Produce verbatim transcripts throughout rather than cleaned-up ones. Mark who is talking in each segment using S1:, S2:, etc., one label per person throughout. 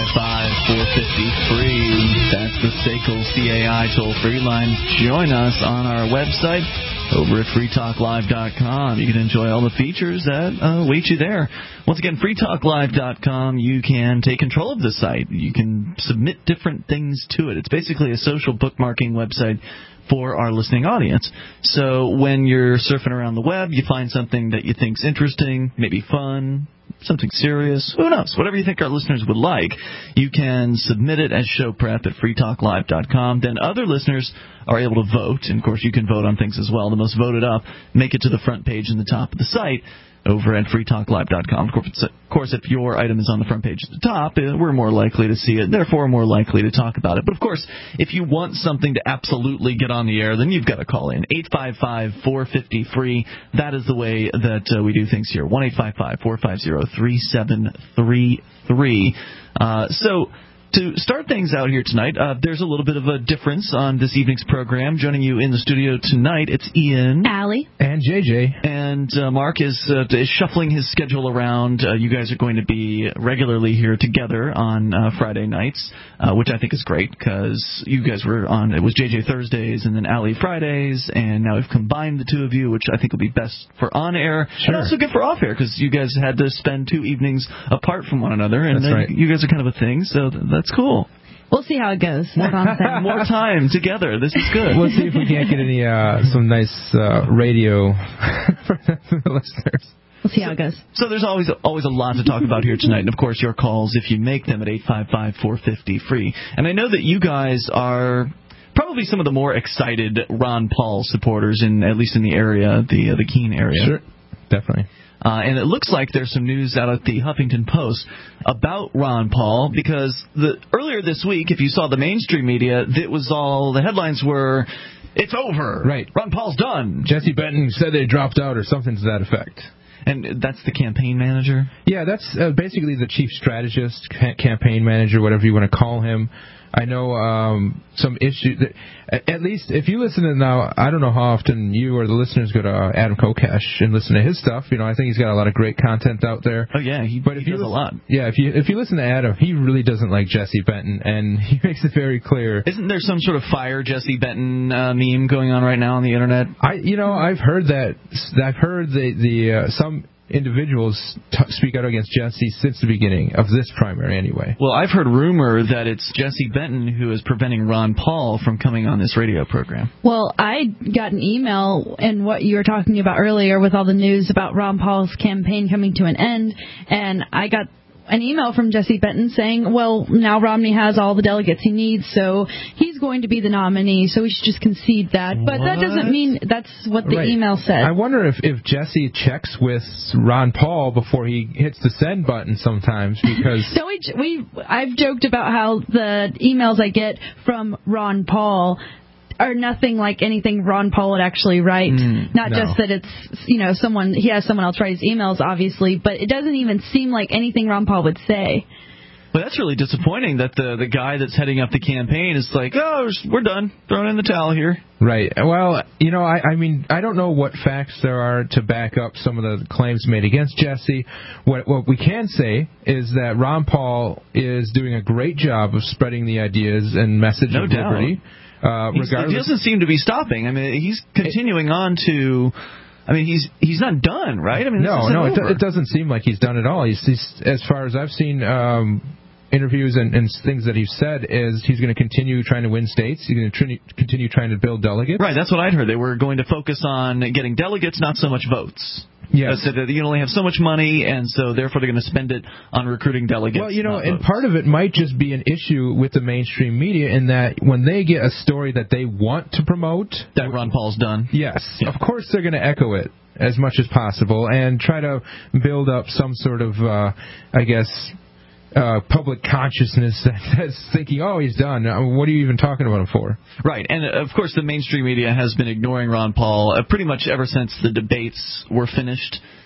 S1: five five, four five zero, free. That's the S A C L C A I toll-free line. Join us on our website over at free talk live dot com. You can enjoy all the features that uh, await you there. Once again, free talk live dot com, you can take control of the site. You can submit different things to it. It's basically a social bookmarking website for our listening audience. So when you're surfing around the web, you find something that you think's interesting, maybe fun, something serious, who knows, whatever you think our listeners would like, you can submit it as show prep at free talk live dot com. Then other listeners are able to vote, and of course you can vote on things as well. The most voted up make it to the front page and the top of the site over at free talk live dot com. Of course, if your item is on the front page at the top, we're more likely to see it, therefore more likely to talk about it. But of course, if you want something to absolutely get on the air, then you've got to call in. eight five five, four five zero, free. That is the way that uh, we do things here. one eight five five, four five zero, three seven three three. Uh, so... To start things out here tonight, uh, there's a little bit of a difference on this evening's program. Joining you in the studio tonight, it's Ian.
S2: Allie.
S3: And J J.
S1: And uh, Mark is, uh, is shuffling his schedule around. Uh, you guys are going to be regularly here together on uh, Friday nights, uh, which I think is great because you guys were on, it was J J Thursdays and then Allie Fridays, and now we've combined the two of you, which I think will be best for on-air
S3: sure.
S1: and also good for off-air because you guys had to spend two evenings apart from one another, and
S3: That's
S1: then
S3: right.
S1: you guys are kind of a thing, so that's cool.
S2: We'll see how it goes.
S1: More, more time together. This is good.
S3: We'll see if we can't get any uh, some nice uh, radio for the listeners.
S2: We'll see how it goes.
S1: So there's always always a lot to talk about here tonight, and of course your calls if you make them at eight five five, four five zero, free. And I know that you guys are probably some of the more excited Ron Paul supporters, in at least in the area, the uh, the Keene area.
S3: Sure, definitely.
S1: Uh, and it looks like there's some news out at the Huffington Post about Ron Paul, because the earlier this week, if you saw the mainstream media, it was all the headlines were, "It's over.
S3: Right.
S1: Ron Paul's done."
S3: Jesse Benton said they dropped out or something to that effect.
S1: And that's the campaign manager?
S3: Yeah, that's uh, basically the chief strategist, ca- campaign manager, whatever you want to call him. I know um, some issues. That, at least if you listen to now, I don't know how often you or the listeners go to uh, Adam Kokesh and listen to his stuff. You know, I think he's got a lot of great content out there.
S1: Oh yeah, he,
S3: but
S1: he
S3: if
S1: does
S3: you listen,
S1: a lot.
S3: Yeah, if you if you listen to Adam, he really doesn't like Jesse Benton, and he makes it very clear.
S1: Isn't there some sort of fire Jesse Benton uh, meme going on right now on the internet?
S3: I, you know, I've heard that. I've heard the the uh, some. individuals t- speak out against Jesse since the beginning of this primary anyway.
S1: Well, I've heard rumor that it's Jesse Benton who is preventing Ron Paul from coming on this radio program.
S2: Well, I got an email and what you were talking about earlier with all the news about Ron Paul's campaign coming to an end, and I got an email from Jesse Benton saying, well, now Romney has all the delegates he needs, so he's going to be the nominee, so we should just concede that. But
S3: what?
S2: that doesn't mean that's what the
S3: right.
S2: email said.
S3: I wonder if, if Jesse checks with Ron Paul before he hits the send button sometimes, because...
S2: so we, we, I've joked about how the emails I get from Ron Paul are nothing like anything Ron Paul would actually write.
S3: Mm,
S2: Not
S3: no.
S2: just that it's, you know, someone, he has someone else write his emails, obviously, but it doesn't even seem like anything Ron Paul would say.
S1: Well, that's really disappointing that the the guy that's heading up the campaign is like, oh, we're done, throwing in the towel here.
S3: Right. Well, you know, I, I mean, I don't know what facts there are to back up some of the claims made against Jesse. What what we can say is that Ron Paul is doing a great job of spreading the ideas and message
S1: no
S3: of
S1: doubt.
S3: liberty. Uh,
S1: He's, he doesn't seem to be stopping. I mean, he's continuing it, on to. I mean, he's he's not done, right? I mean,
S3: no,
S1: this
S3: no, it,
S1: over.
S3: it doesn't seem like he's done at all. He's, he's as far as I've seen. Um, interviews and, and things that he's said is he's going to continue trying to win states. He's going to tr- continue trying to build delegates.
S1: Right, that's what I'd heard. They were going to focus on getting delegates, not so much votes.
S3: Yes.
S1: So that you only have so much money, and so therefore they're going to spend it on recruiting delegates.
S3: Well, you know,
S1: and
S3: votes. Part of it might just be an issue with the mainstream media in that when they get a story that they want to promote...
S1: That Ron Paul's done.
S3: Yes.
S1: Yeah.
S3: Of course they're going to echo it as much as possible and try to build up some sort of, uh, I guess... Uh, public consciousness that's thinking, oh, he's done. What are you even talking about him for?
S1: Right, and of course the mainstream media has been ignoring Ron Paul uh, pretty much ever since the debates were finished.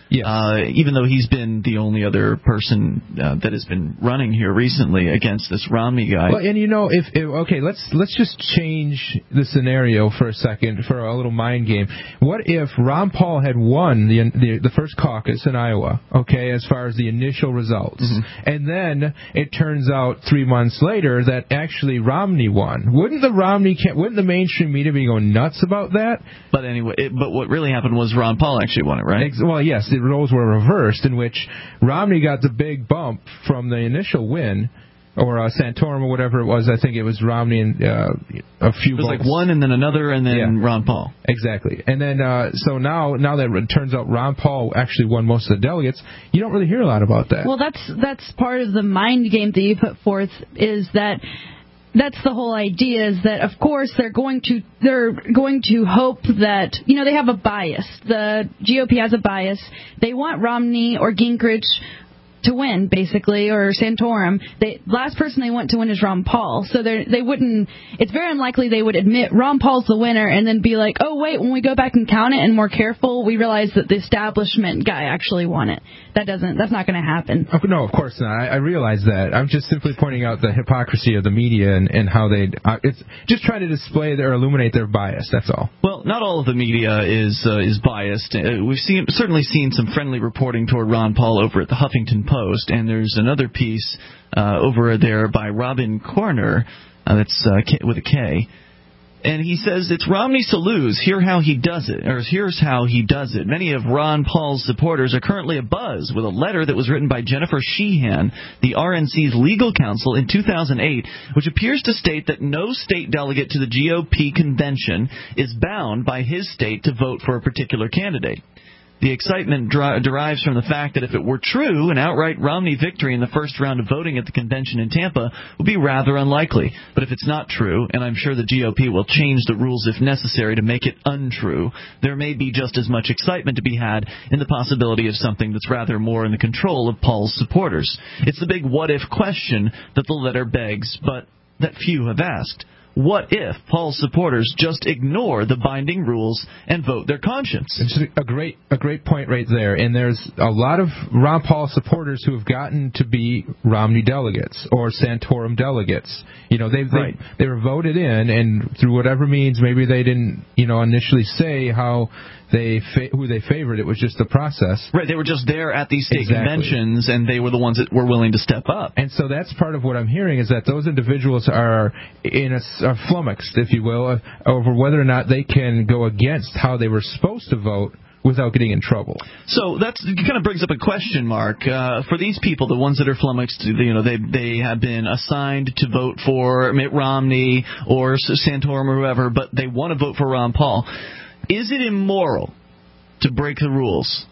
S3: Yes.
S1: Uh, even though he's been the only other person uh, that has been running here recently against this Romney guy.
S3: Well, and you know, if, if okay, let's let's just change the scenario for a second for a little mind game. What if Ron Paul had won the the, the first caucus in Iowa? Okay, as far as the initial results, mm-hmm. and then it turns out three months later that actually Romney won. Wouldn't the Romney wouldn't the mainstream media be going nuts about that?
S1: But anyway, it, but what really happened was Ron Paul actually won it, right?
S3: Ex- well, yes. The roles were reversed, in which Romney got the big bump from the initial win, or uh, Santorum or whatever it was. I think it was Romney and uh, a few.
S1: It was
S3: votes.
S1: like one and then another and then
S3: yeah.
S1: Ron Paul.
S3: Exactly. And then uh, so now, now that it turns out Ron Paul actually won most of the delegates, you don't really hear a lot about that.
S2: Well, that's that's part of the mind game that you put forth, is that. That's the whole idea, is that, of course, they're going to they're going to hope that, you know, they have a bias. The G O P has a bias. They want Romney or Gingrich to win, basically, or Santorum. The last person they want to win is Ron Paul. So they they wouldn't. It's very unlikely they would admit Ron Paul's the winner and then be like, oh wait, when we go back and count it and more careful, we realize that the establishment guy actually won it. That doesn't. That's not going to happen.
S3: Oh, no, of course not. I, I realize that. I'm just simply pointing out the hypocrisy of the media and, and how they. Uh, it's just trying to display their, or illuminate their bias. That's all.
S1: Well, not all of the media is uh, is biased. Uh, we've seen certainly seen some friendly reporting toward Ron Paul over at the Huffington Post, and there's another piece uh, over there by Robin Corner uh, that's uh, K- with a K. And he says, it's Romney's to lose. Hear how he does it. Or here's how he does it. Many of Ron Paul's supporters are currently abuzz with a letter that was written by Jennifer Sheehan, the R N C's legal counsel, in two thousand eight, which appears to state that no state delegate to the G O P convention is bound by his state to vote for a particular candidate. The excitement dri- derives from the fact that if it were true, an outright Romney victory in the first round of voting at the convention in Tampa would be rather unlikely. But if it's not true, and I'm sure the G O P will change the rules if necessary to make it untrue, there may be just as much excitement to be had in the possibility of something that's rather more in the control of Paul's supporters. It's the big what-if question that the letter begs, but that few have asked. What if Paul's supporters just ignore the binding rules and vote their conscience?
S3: It's a great a great point right there. And there's a lot of Ron Paul supporters who have gotten to be Romney delegates or Santorum delegates. You know, they've,
S1: right.
S3: they they were voted in, and through whatever means, maybe they didn't, you know, initially say how they fa- who they favored. It was just the process.
S1: Right. They were just there at these state
S3: exactly.
S1: conventions, and they were the ones that were willing to step up.
S3: And so that's part of what I'm hearing, is that those individuals are in a are flummoxed, if you will, over whether or not they can go against how they were supposed to vote without getting in trouble.
S1: So that kind of brings up a question mark uh, for these people, the ones that are flummoxed. You know, they they have been assigned to vote for Mitt Romney or Santorum or whoever, but they want to vote for Ron Paul. Is it immoral to break the rules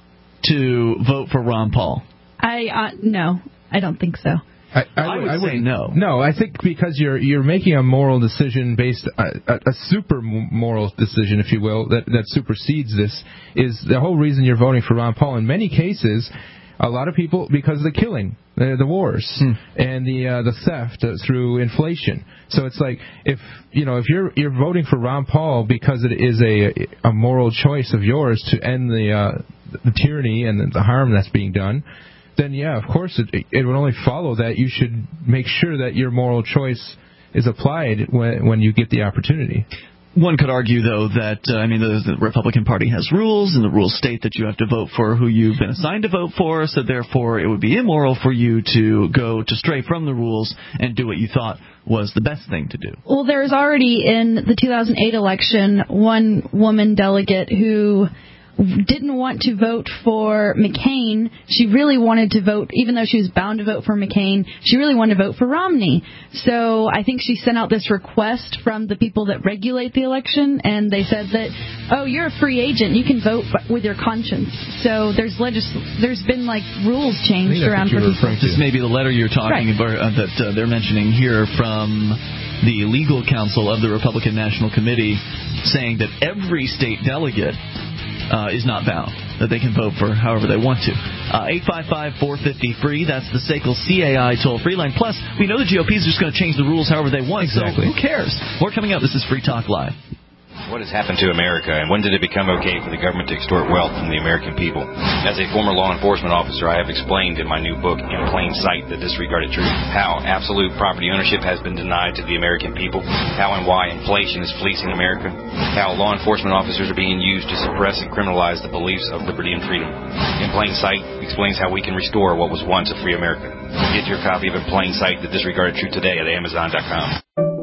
S1: to vote for Ron Paul?
S2: I uh, no, I don't think so.
S3: I, I,
S1: I would
S3: I
S1: say no.
S3: No, I think because you're you're making a moral decision based a, a, a super moral decision, if you will, that that supersedes this. Is the whole reason you're voting for Ron Paul. In many cases, a lot of people, because of the killing, the, the wars, hmm. and the uh, the theft uh, through inflation. So it's like, if you know if you're you're voting for Ron Paul because it is a a moral choice of yours to end the uh, the tyranny and the, the harm that's being done, then yeah, of course it it would only follow that you should make sure that your moral choice is applied when when you get the opportunity.
S1: One could argue, though, that, uh, I mean, the, the Republican Party has rules, and the rules state that you have to vote for who you've been assigned to vote for, so therefore it would be immoral for you to go to stray from the rules and do what you thought was the best thing to do.
S2: Well, there's already in the two thousand eight election one woman delegate who didn't want to vote for McCain. She really wanted to vote, even though she was bound to vote for McCain, she really wanted to vote for Romney. So I think she sent out this request from the people that regulate the election, and they said that, oh, you're a free agent, you can vote with your conscience. So there's legis- there's been like rules changed around for people.
S1: This may be the letter you're talking
S2: right.
S1: about uh, that uh, they're mentioning here from the legal counsel of the Republican National Committee, saying that every state delegate Uh, is not bound, that they can vote for however they want to. Uh, eight five five, four five zero, free, that's the S A C L C A I toll-free line. Plus, we know the G O P is just going to change the rules however they want,
S3: exactly.
S1: So who cares? More coming up. This is Free Talk Live.
S4: What has happened to America, and when did it become okay for the government to extort wealth from the American people? As a former law enforcement officer, I have explained in my new book, In Plain Sight, The Disregarded Truth, how absolute property ownership has been denied to the American people, how and why inflation is fleecing America, how law enforcement officers are being used to suppress and criminalize the beliefs of liberty and freedom. In Plain Sight explains how we can restore what was once a free America. Get your copy of In Plain Sight, The Disregarded Truth today at amazon dot com.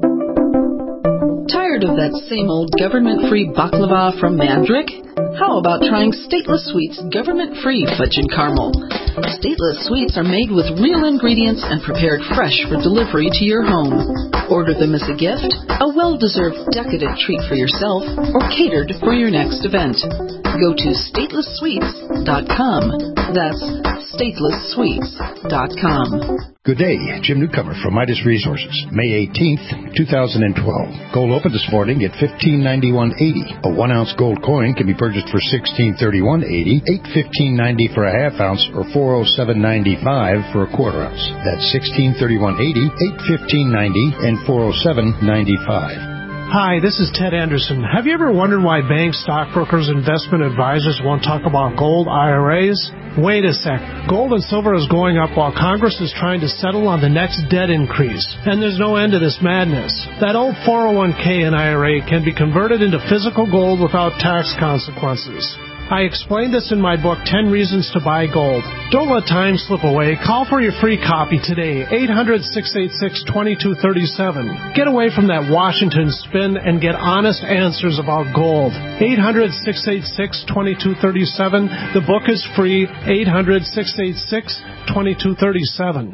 S5: Tired of that same old government-free baklava from Mandrick? How about trying Stateless Sweets government-free fudge and caramel? Stateless Sweets are made with real ingredients and prepared fresh for delivery to your home. Order them as a gift, a well-deserved decadent treat for yourself, or catered for your next event. Go to stateless sweets dot com. That's stateless sweets dot com.
S6: Good day, Jim Newcomer from Midas Resources, May eighteenth, twenty twelve. Gold opened this morning at fifteen ninety-one eighty. A one ounce gold coin can be purchased for sixteen thirty-one eighty, eight fifteen ninety for a half ounce, or four oh seven ninety-five for a quarter ounce. That's sixteen thirty-one eighty, eight fifteen ninety, and four oh seven ninety-five.
S7: Hi, this is Ted Anderson. Have you ever wondered why banks, stockbrokers, investment advisors won't talk about gold I R As? Wait a sec. Gold and silver is going up while Congress is trying to settle on the next debt increase. And there's no end to this madness. That old four oh one k and I R A can be converted into physical gold without tax consequences. I explained this in my book, ten Reasons to Buy Gold. Don't let time slip away. Call for your free copy today, eight hundred, six eight six, two two three seven. Get away from that Washington spin and get honest answers about gold. eight hundred, six eight six, two two three seven. The book is free, eight hundred, six eight six, two two three seven.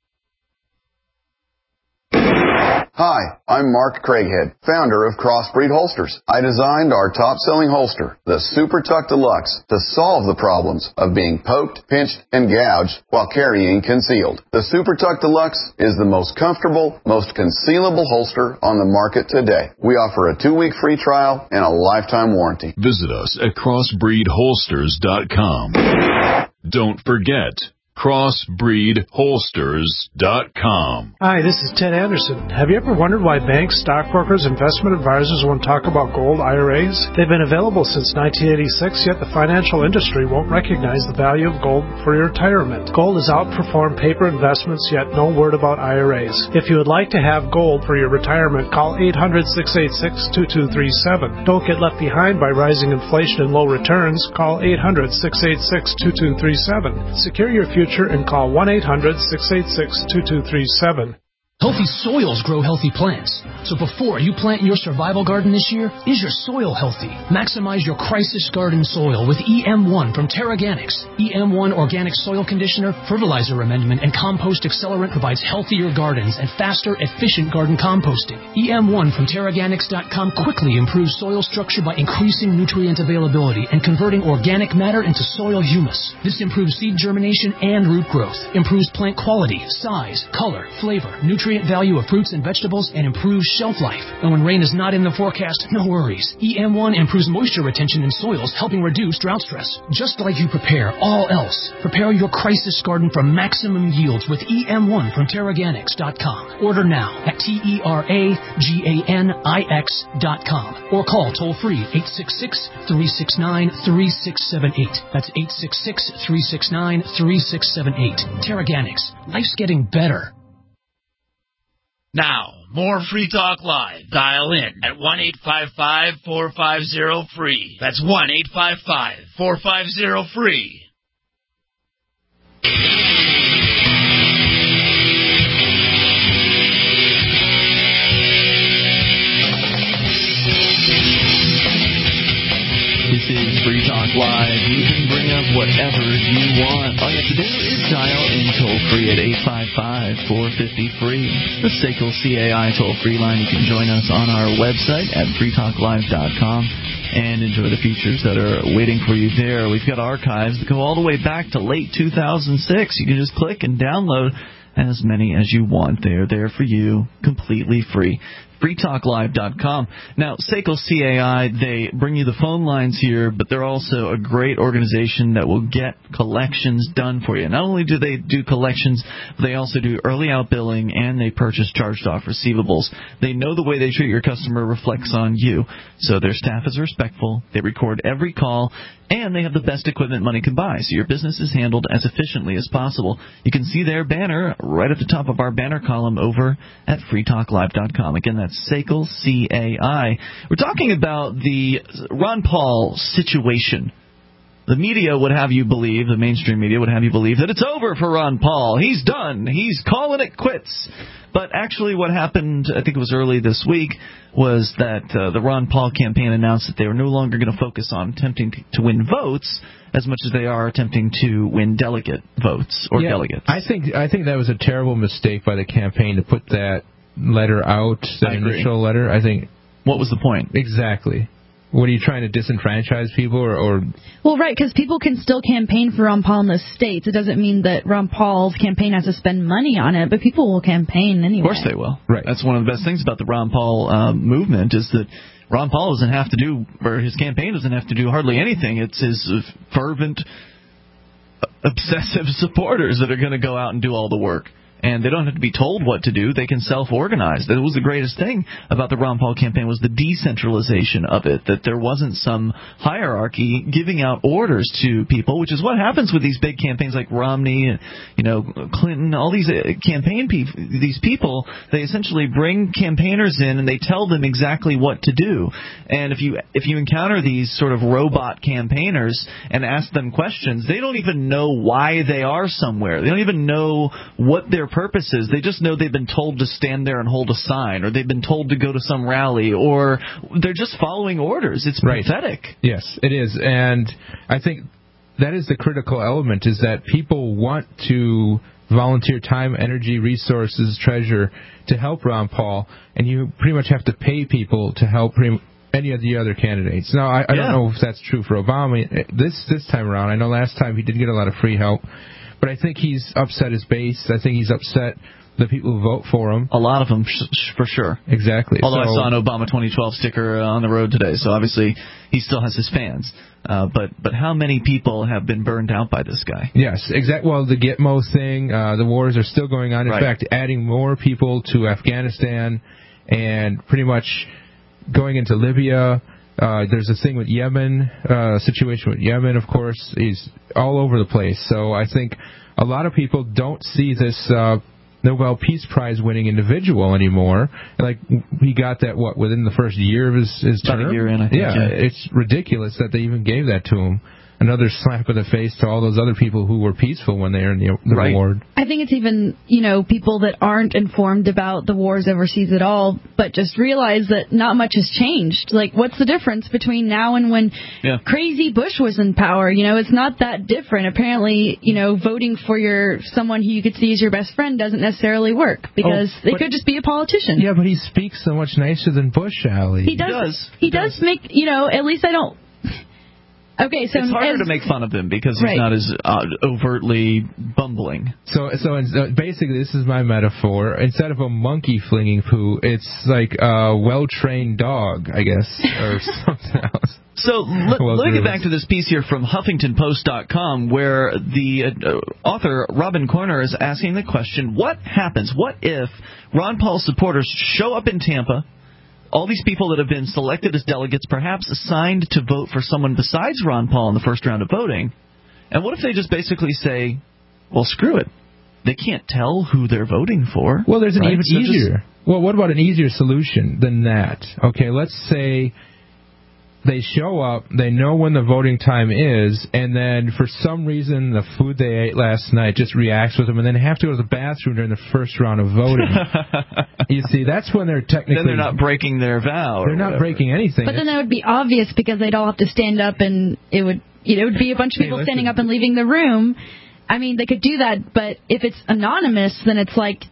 S8: Hi, I'm Mark Craighead, founder of Crossbreed Holsters. I designed our top-selling holster, the Super Tuck Deluxe, to solve the problems of being poked, pinched, and gouged while carrying concealed. The Super Tuck Deluxe is the most comfortable, most concealable holster on the market today. We offer a two-week free trial and a lifetime warranty.
S9: Visit us at crossbreed holsters dot com. Don't forget, crossbreed holsters dot com.
S7: Hi, this is Ted Anderson. Have you ever wondered why banks, stockbrokers, investment advisors won't talk about gold I R As? They've been available since nineteen eighty-six, yet the financial industry won't recognize the value of gold for your retirement. Gold has outperformed paper investments, yet no word about I R As. If you would like to have gold for your retirement, call eight hundred, six eight six, two two three seven. Don't get left behind by rising inflation and low returns. Call eight hundred, six eight six, two two three seven. Secure your future and call one eight hundred, six eight six, two two three seven.
S10: Healthy soils grow healthy plants. So before you plant your survival garden this year, is your soil healthy? Maximize your crisis garden soil with E M one from TerraGanix. E M one Organic Soil Conditioner, Fertilizer Amendment, and Compost Accelerant provides healthier gardens and faster, efficient garden composting. E M one from Terraganix dot com quickly improves soil structure by increasing nutrient availability and converting organic matter into soil humus. This improves seed germination and root growth, improves plant quality, size, color, flavor, nutrient value of fruits and vegetables, and improves shelf life. And when rain is not in the forecast, no worries. E M one improves moisture retention in soils, helping reduce drought stress. Just like you prepare all else, prepare your crisis garden for maximum yields with E M one from Terraganix dot com. Order now at T E R A G A N I X dot com or call toll-free eight six six, three six nine, three six seven eight. That's eight six six, three six nine, three six seven eight. Terraganix. Life's getting better.
S11: Now, more Free Talk Live. Dial in at one eight five five, four five zero, free. That's one eight five five, four five zero, free.
S1: This is Free Talk Live. You can bring up whatever you want. All you have to do is dial in toll-free at eight five five, four five zero, free. The S A C L C A I toll-free line. You can join us on our website at free talk live dot com and enjoy the features that are waiting for you there. We've got archives that go all the way back to late two thousand six. You can just click and download as many as you want. They're there for you, completely free. free talk live dot com. Now, S A C L C A I, they bring you the phone lines here, but they're also a great organization that will get collections done for you. Not only do they do collections, but they also do early out billing, and they purchase charged-off receivables. They know the way they treat your customer reflects on you. So their staff is respectful. They record every call, and they have the best equipment money can buy, so your business is handled as efficiently as possible. You can see their banner right at the top of our banner column over at free talk live dot com. Again, that's S A C L C A I. We're talking about the Ron Paul situation. The media would have you believe, the mainstream media would have you believe, that it's over for Ron Paul. He's done. He's calling it quits. But actually what happened, I think it was early this week, was that uh, the Ron Paul campaign announced that they were no longer going to focus on attempting to win votes as much as they are attempting to win delegate votes or
S3: yeah,
S1: delegates.
S3: I think I think that was a terrible mistake by the campaign to put that letter out, that initial letter. I think.
S1: What was the point?
S3: Exactly. What, are you trying to disenfranchise people, or? or...
S2: Well, right, because people can still campaign for Ron Paul in the states. It doesn't mean that Ron Paul's campaign has to spend money on it, but people will campaign anyway.
S1: Of course they will.
S3: Right.
S1: That's one of the best things about the Ron Paul uh, movement is that Ron Paul doesn't have to do, or his campaign doesn't have to do hardly anything. It's his fervent, obsessive supporters that are going to go out and do all the work. And they don't have to be told what to do. They can self-organize. That was the greatest thing about the Ron Paul campaign, was the decentralization of it, that there wasn't some hierarchy giving out orders to people, which is what happens with these big campaigns like Romney and, you know, Clinton, all these campaign pe- these people. They essentially bring campaigners in and they tell them exactly what to do. And if you if you encounter these sort of robot campaigners and ask them questions, they don't even know why they are somewhere. They don't even know what their purposes. They just know they've been told to stand there and hold a sign, or they've been told to go to some rally, or they're just following orders. It's
S3: right.
S1: pathetic.
S3: Yes, it is. And I think that is the critical element, is that people want to volunteer time, energy, resources, treasure to help Ron Paul, and you pretty much have to pay people to help pretty any of the other candidates. Now, I, I yeah. don't know if that's true for Obama this this time around. I know last time he didn't get a lot of free help. But I think he's upset his base. I think he's upset the people who vote for him.
S1: A lot of them, for sure.
S3: Exactly.
S1: Although
S3: so,
S1: I saw an Obama twenty twelve sticker on the road today, so obviously he still has his fans. Uh, but but how many people have been burned out by this guy?
S3: Yes, exactly. Well, the Gitmo thing, uh, the wars are still going on. In
S1: right.
S3: fact, adding more people to Afghanistan and pretty much going into Libya. Uh, there's a thing with Yemen, uh, situation with Yemen, of course. He's all over the place. So I think a lot of people don't see this uh, Nobel Peace Prize winning individual anymore. Like, he got that, what, within the first year of his, his
S1: About
S3: term?
S1: a year in, I think.
S3: Yeah,
S1: yeah,
S3: it's ridiculous that they even gave that to him. Another slap in the face to all those other people who were peaceful when they earned the, the
S1: right.
S3: reward.
S2: I think it's even, you know, people that aren't informed about the wars overseas at all, but just realize that not much has changed. Like, what's the difference between now and when
S1: yeah.
S2: crazy Bush was in power? You know, it's not that different. Apparently, you know, voting for your someone who you could see as your best friend doesn't necessarily work, because
S3: oh,
S2: they could just be a politician.
S3: Yeah, but he speaks so much nicer than Bush, Allie.
S2: He does.
S1: He does,
S2: he does make, you know, at least I don't... Okay, so
S1: it's harder
S2: as,
S1: to make fun of him because he's
S2: right.
S1: not as uh, overtly bumbling.
S3: So, so uh, basically, this is my metaphor. Instead of a monkey flinging poo, it's like a well-trained dog, I guess, or something else.
S1: So let,
S3: well,
S1: let me get back to this piece here from Huffington Post dot com, where the uh, author Robin Corner is asking the question: what happens? What if Ron Paul supporters show up in Tampa? All these people that have been selected as delegates, perhaps assigned to vote for someone besides Ron Paul in the first round of voting. And what if they just basically say, well, screw it. They can't tell who they're voting for.
S3: Well, there's an
S1: right?
S3: even
S1: so
S3: easier.
S1: Just...
S3: Well, what about an easier solution than that? Okay, let's say they show up, they know when the voting time is, and then for some reason the food they ate last night just reacts with them, and then they have to go to the bathroom during the first round of voting. You see, that's when they're technically...
S1: Then they're not breaking their vow.
S3: They're not breaking anything.
S2: But then that would be obvious, because they'd all have to stand up, and it would, you know, it would be a bunch of people
S3: hey,
S2: standing up and leaving the room. I mean, they could do that, but if it's anonymous, then it's like, if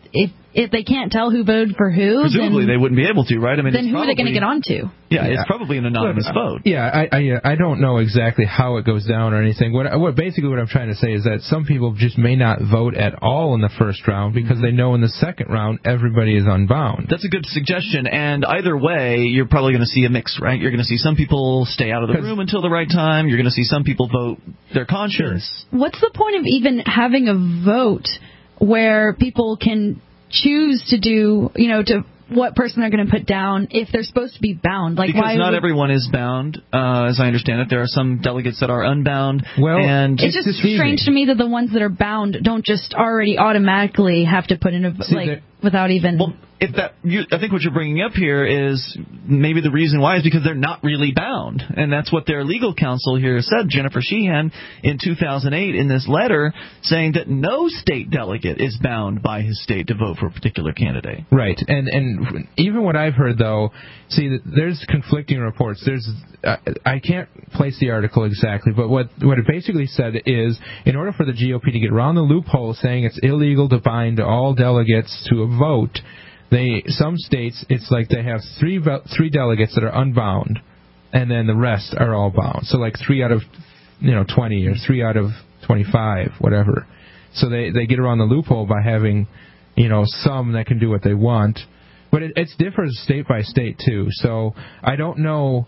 S2: if they can't tell who voted for who,
S1: presumably
S2: then,
S1: they wouldn't be able to, right? I mean,
S2: then
S1: it's
S2: who
S1: probably,
S2: are they going to get onto?
S1: Yeah,
S3: yeah,
S1: it's probably an anonymous
S3: Look,
S1: vote.
S3: Yeah, I, I I don't know exactly how it goes down or anything. What what basically what I'm trying to say is that some people just may not vote at all in the first round because they know in the second round everybody is unbound.
S1: That's a good suggestion, and either way, you're probably going to see a mix, right? You're going to see some people stay out of the room until the right time. You're going to see some people vote their conscience.
S3: Sure.
S2: What's the point of even having a vote where people can choose to do, you know, to what person they're going to put down if they're supposed to be bound? Like,
S1: because
S2: why
S1: not
S2: would...
S1: everyone is bound, uh, as I understand it. There are some delegates that are unbound.
S3: Well,
S1: and
S2: it's, it's just deceiving. Strange to me that the ones that are bound don't just already automatically have to put in a
S3: See,
S2: like without even.
S1: Well, if that, you, I think what you're bringing up here is maybe the reason why is because they're not really bound, and that's what their legal counsel here said, Jennifer Sheehan, in two thousand eight in this letter, saying that no state delegate is bound by his state to vote for a particular candidate.
S3: Right, and and even what I've heard though, see, there's conflicting reports. There's uh, I can't place the article exactly, but what what it basically said is, in order for the G O P to get around the loophole saying it's illegal to bind all delegates to a vote, They some states, it's like they have three three delegates that are unbound, and then the rest are all bound. So like three out of you know twenty or three out of twenty-five, whatever. So they they get around the loophole by having you know some that can do what they want, but it it's different state by state too. So I don't know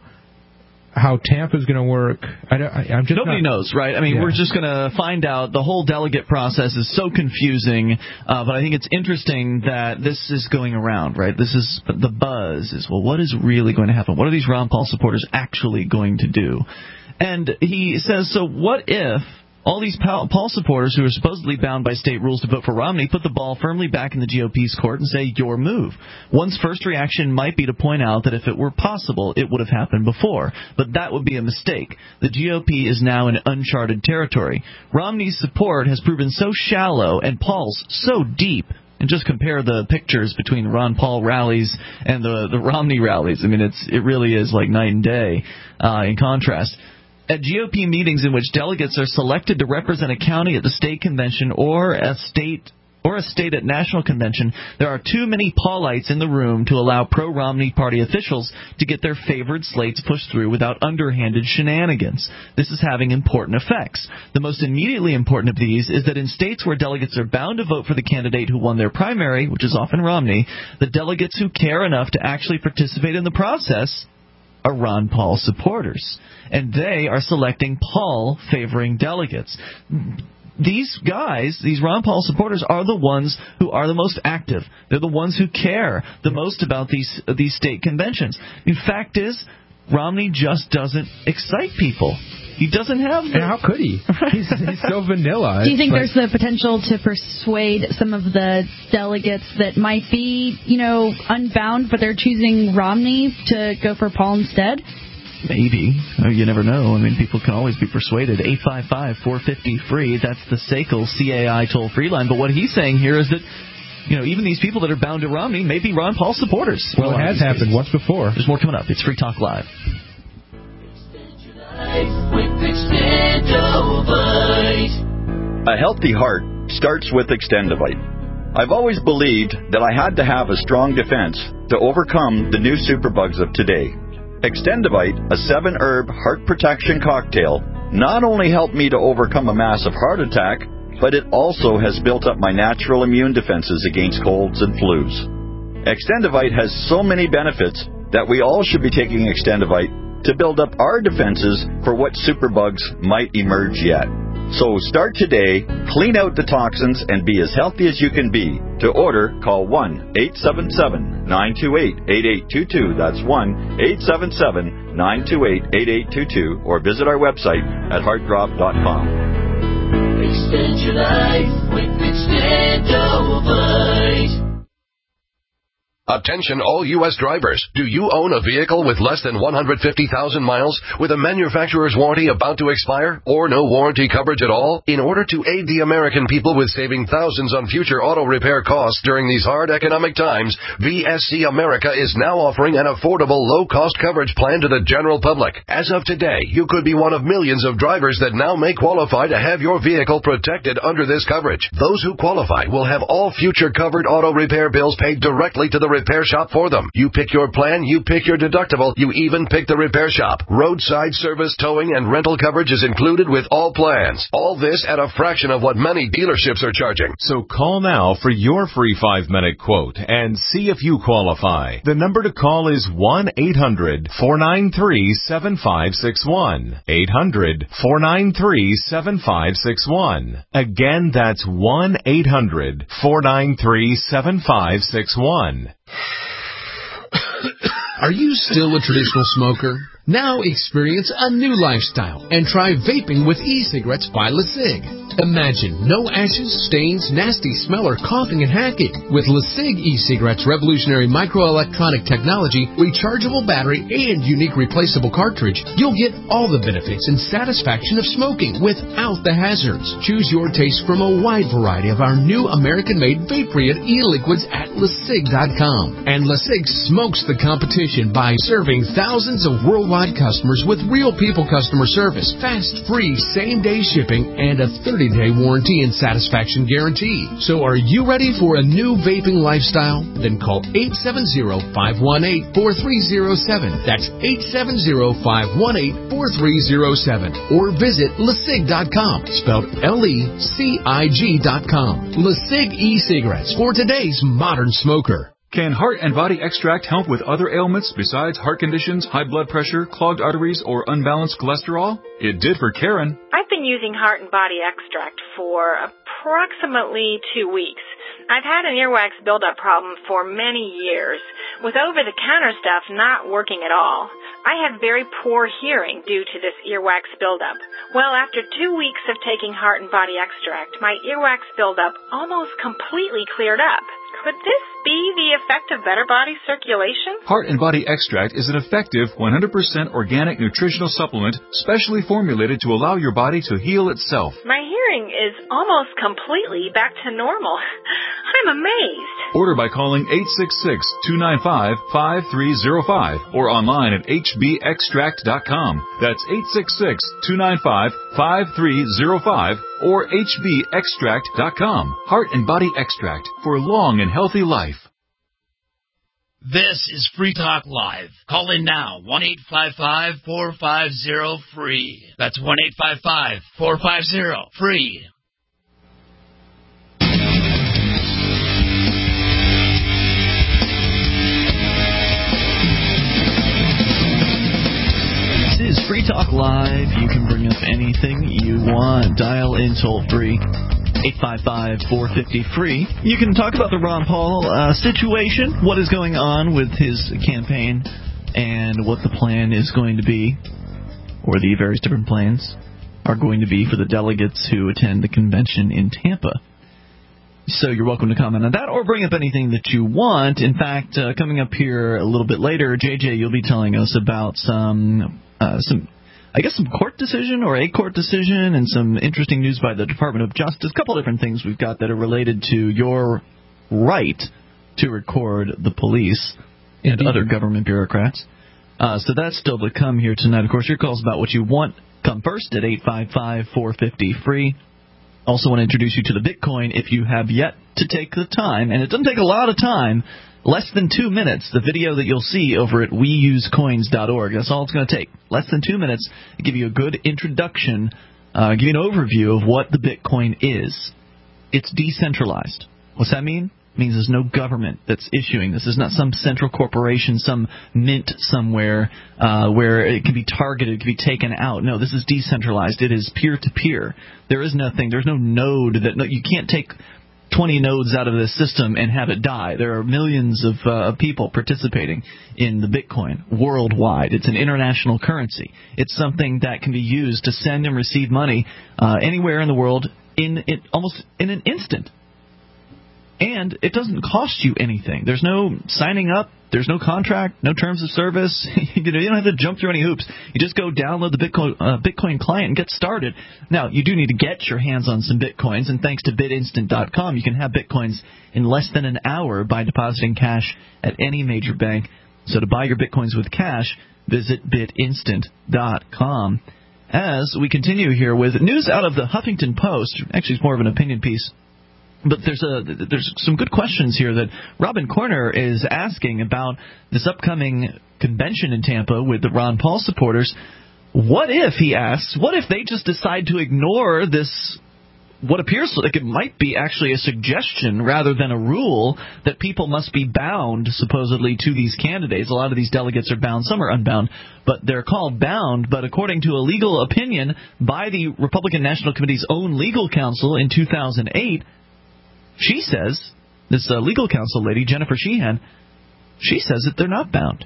S3: how Tampa's going to work. I don't, I, I'm just
S1: Nobody
S3: not,
S1: knows, right? I mean,
S3: yeah.
S1: we're just going to find out. The whole delegate process is so confusing, uh, but I think it's interesting that this is going around, right? This is the buzz is, well, what is really going to happen? What are these Ron Paul supporters actually going to do? And he says, so what if all these Paul supporters who are supposedly bound by state rules to vote for Romney put the ball firmly back in the G O P's court and say, your move? One's first reaction might be to point out that if it were possible, it would have happened before. But that would be a mistake. The G O P is now in uncharted territory. Romney's support has proven so shallow and Paul's so deep. And just compare the pictures between Ron Paul rallies and the, the Romney rallies. I mean, it's it really is like night and day uh, in contrast. At G O P meetings in which delegates are selected to represent a county at the state convention or a state or a state at national convention, there are too many Paulites in the room to allow pro-Romney party officials to get their favored slates pushed through without underhanded shenanigans. This is having important effects. The most immediately important of these is that in states where delegates are bound to vote for the candidate who won their primary, which is often Romney, the delegates who care enough to actually participate in the process are Ron Paul supporters, and they are selecting Paul-favoring delegates. These guys, these Ron Paul supporters, are the ones who are the most active. They're the ones who care the most about these these state conventions. In fact is, Romney just doesn't excite people. He doesn't have the...
S3: And how could he? He's, he's so vanilla.
S2: Do you think
S3: like...
S2: there's the potential to persuade some of the delegates that might be, you know, unbound, but they're choosing Romney to go for Paul instead?
S1: Maybe. Oh, you never know. I mean, people can always be persuaded. eight five five, four five zero, free. That's the S A C L C A I toll-free line. But what he's saying here is that, you know, even these people that are bound to Romney may be Ron Paul supporters.
S3: Well, it has happened once before.
S1: There's more coming up. It's Free Talk Live.
S12: A healthy heart starts with Extendivite. I've always believed that I had to have a strong defense to overcome the new superbugs of today. Extendivite, a seven-herb heart protection cocktail, not only helped me to overcome a massive heart attack, but it also has built up my natural immune defenses against colds and flus. Extendivite has so many benefits that we all should be taking Extendivite to build up our defenses for what superbugs might emerge yet. So start today, clean out the toxins, and be as healthy as you can be. To order, call one eight seven seven, nine two eight, eight eight two two. That's one eight seven seven, nine two eight, eight eight two two. Or visit our website at heart drop dot com.
S13: Extend your life with Extendivite.
S14: Attention all U S drivers. Do you own a vehicle with less than one hundred fifty thousand miles with a manufacturer's warranty about to expire or no warranty coverage at all? In order to aid the American people with saving thousands on future auto repair costs during these hard economic times, V S C America is now offering an affordable low-cost coverage plan to the general public. As of today, you could be one of millions of drivers that now may qualify to have your vehicle protected under this coverage. Those who qualify will have all future covered auto repair bills paid directly to the repair shop for them. You pick your plan, you pick your deductible, you even pick the repair shop. Roadside service, towing, and rental coverage is included with all plans. All this at a fraction of what many dealerships are charging.
S15: So call now for your free five-minute quote and see if you qualify. The number to call is one eight hundred four nine three seven five six one. eight hundred four nine three seven five six one. Again, that's one eight hundred four nine three seven five six one.
S16: Are you still a traditional smoker? Now experience a new lifestyle and try vaping with e-cigarettes by LeSig. Imagine no ashes, stains, nasty smell, or coughing and hacking. With LeSig e-cigarettes' revolutionary microelectronic technology, rechargeable battery, and unique replaceable cartridge, you'll get all the benefits and satisfaction of smoking without the hazards. Choose your taste from a wide variety of our new American-made vape-free e-liquids at LeSig dot com. And LeSig smokes the competition by serving thousands of worldwide customers with real people customer service, fast, free, same-day shipping, and a thirty-day warranty and satisfaction guarantee. So are you ready for a new vaping lifestyle? Then call eight seven zero, five one eight, four three zero seven. That's eight seven zero, five one eight, four three zero seven. Or visit LeSig dot com, spelled L E C I G dot com. LeSig e-cigarettes for today's modern smoker.
S17: Can Heart and Body Extract help with other ailments besides heart conditions, high blood pressure, clogged arteries, or unbalanced cholesterol? It did for Karen.
S18: I've been using Heart and Body Extract for approximately two weeks. I've had an earwax buildup problem for many years, with over-the-counter stuff not working at all. I have very poor hearing due to this earwax buildup. Well, after two weeks of taking Heart and Body Extract, my earwax buildup almost completely cleared up. Could this be the effect of better body circulation?
S17: Heart and Body Extract is an effective one hundred percent organic nutritional supplement specially formulated to allow your body to heal itself.
S18: My hearing is almost completely back to normal. I'm amazed.
S17: Order by calling eight six six, two nine five, five three zero five or online at H B extract dot com. That's eight six six, two nine five, five three zero five or H B extract dot com. Heart and Body Extract for long and healthy life.
S11: This is Free Talk Live. Call in now, one eight five five, four five zero, free. That's one eight five five, four five zero, free.
S1: This is Free Talk Live. You can bring up anything you want. Dial in toll free. eight five five, four five zero, free. You can talk about the Ron Paul uh, situation, what is going on with his campaign, and what the plan is going to be, or the various different plans are going to be for the delegates who attend the convention in Tampa. So you're welcome to comment on that or bring up anything that you want. In fact, uh, coming up here a little bit later, J J, you'll be telling us about some, uh, some, I guess, some court decision or a court decision and some interesting news by the Department of Justice. A couple different things we've got that are related to your right to record the police and Indeed. Other government bureaucrats. Uh, so that's still to come here tonight. Of course, your calls about what you want come first at eight five five, four five zero, free. Also want to introduce you to the Bitcoin if you have yet to take the time, and it doesn't take a lot of time, less than two minutes, the video that you'll see over at we use coins dot org. That's all it's going to take. Less than two minutes to give you a good introduction, uh, give you an overview of what the Bitcoin is. It's decentralized. What's that mean? It means there's no government that's issuing this. It's not some central corporation, some mint somewhere uh, where it can be targeted, it can be taken out. No, this is decentralized. It is peer-to-peer. There is nothing. There's no node that no, you can't take twenty nodes out of the system and have it die. There are millions of uh, people participating in the Bitcoin worldwide. It's an international currency. It's something that can be used to send and receive money uh, anywhere in the world in it almost in an instant. And it doesn't cost you anything. There's no signing up. There's no contract, no terms of service. You don't have to jump through any hoops. You just go download the Bitcoin, uh, Bitcoin client and get started. Now, you do need to get your hands on some Bitcoins, and thanks to bit instant dot com, you can have Bitcoins in less than an hour by depositing cash at any major bank. So to buy your Bitcoins with cash, visit bit instant dot com. As we continue here with news out of the Huffington Post, actually it's more of an opinion piece. But there's a there's some good questions here that Robin Corner is asking about this upcoming convention in Tampa with the Ron Paul supporters. What if, he asks, what if they just decide to ignore this, what appears like it might be actually a suggestion rather than a rule, that people must be bound, supposedly, to these candidates? A lot of these delegates are bound. Some are unbound, but they're called bound. But according to a legal opinion by the Republican National Committee's own legal counsel in two thousand eight, she says, this uh, legal counsel lady, Jennifer Sheehan, she says that they're not bound.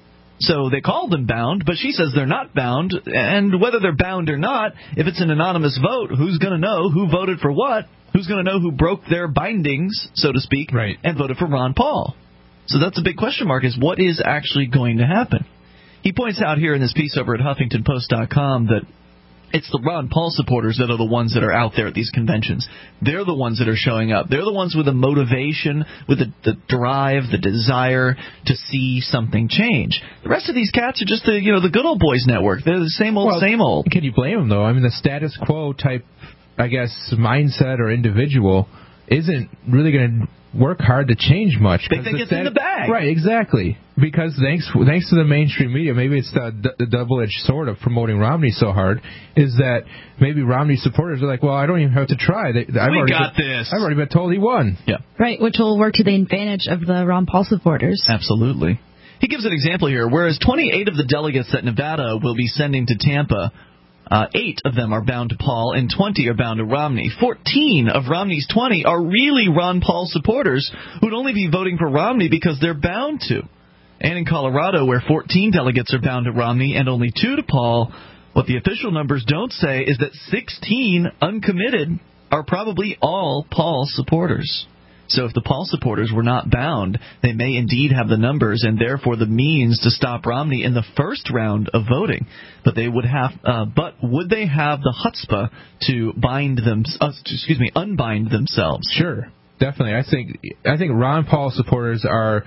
S1: So they called them bound, but she says they're not bound. And whether they're bound or not, if it's an anonymous vote, who's going to know who voted for what? Who's going to know who broke their bindings, so to speak, right, and voted for Ron Paul? So that's a big question mark, is what is actually going to happen? He points out here in this piece over at Huffington Post dot com that it's the Ron Paul supporters that are the ones that are out there at these conventions. They're the ones that are showing up. They're the ones with the motivation, with the, the drive, the desire to see something change. The rest of these cats are just the, you know, the good old boys network. They're the same old,
S3: well,
S1: same old.
S3: Can you blame them, though? I mean, the status quo type, I guess, mindset or individual isn't really going to work hard to change much.
S1: They think
S3: the
S1: it's in the bag.
S3: Right, exactly. Because thanks thanks to the mainstream media, maybe it's the, the double-edged sword of promoting Romney so hard, is that maybe Romney supporters are like, well, I don't even have to try. They, I've
S1: we
S3: already
S1: got
S3: been,
S1: this.
S3: I've already been told he won.
S1: Yeah.
S2: Right, which will work to the advantage of the Ron Paul supporters.
S1: Absolutely. He gives an example here. Whereas twenty-eight of the delegates that Nevada will be sending to Tampa, Uh, eight of them are bound to Paul, and twenty are bound to Romney. Fourteen of Romney's twenty are really Ron Paul supporters who'd only be voting for Romney because they're bound to. And in Colorado, where fourteen delegates are bound to Romney and only two to Paul, what the official numbers don't say is that sixteen uncommitted are probably all Paul supporters. So if the Paul supporters were not bound, they may indeed have the numbers and therefore the means to stop Romney in the first round of voting. But they would have, uh, but would they have the chutzpah to bind them? Uh, excuse me, unbind themselves?
S3: Sure, definitely. I think I think Ron Paul supporters are,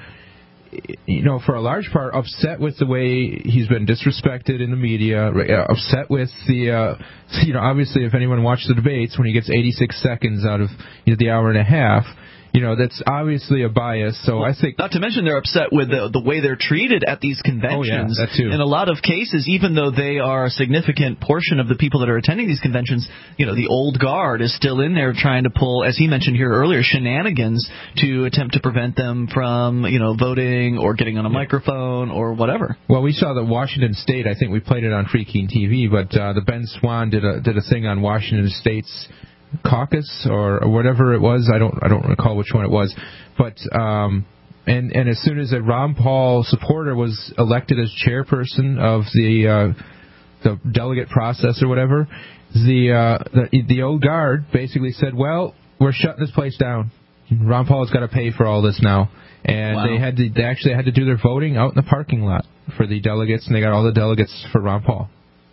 S3: you know, for a large part, upset with the way he's been disrespected in the media, upset with the, uh, you know, obviously if anyone watched the debates, when he gets eighty-six seconds out of, you know, the hour and a half, you know, that's obviously a bias. So
S1: well,
S3: I think,
S1: not to mention they're upset with the, the way they're treated at these conventions.
S3: Oh, yeah, that too.
S1: In a lot of cases, even though they are a significant portion of the people that are attending these conventions, you know, the old guard is still in there trying to pull, as he mentioned here earlier, shenanigans to attempt to prevent them from, you know, voting or getting on a yeah. microphone or whatever.
S3: Well, we saw that Washington State. I think we played it on Free Keene T V, but uh, the Ben Swan did a did a thing on Washington State's caucus or, or whatever it was. I don't I don't recall which one it was, but um, and and as soon as a Ron Paul supporter was elected as chairperson of the uh, the delegate process or whatever, the, uh, the the old guard basically said, "Well, we're shutting this place down. Ron Paul's got to pay for all this now." And wow. they had to, they actually had to do their voting out in the parking lot for the delegates, and they got all the delegates for Ron Paul.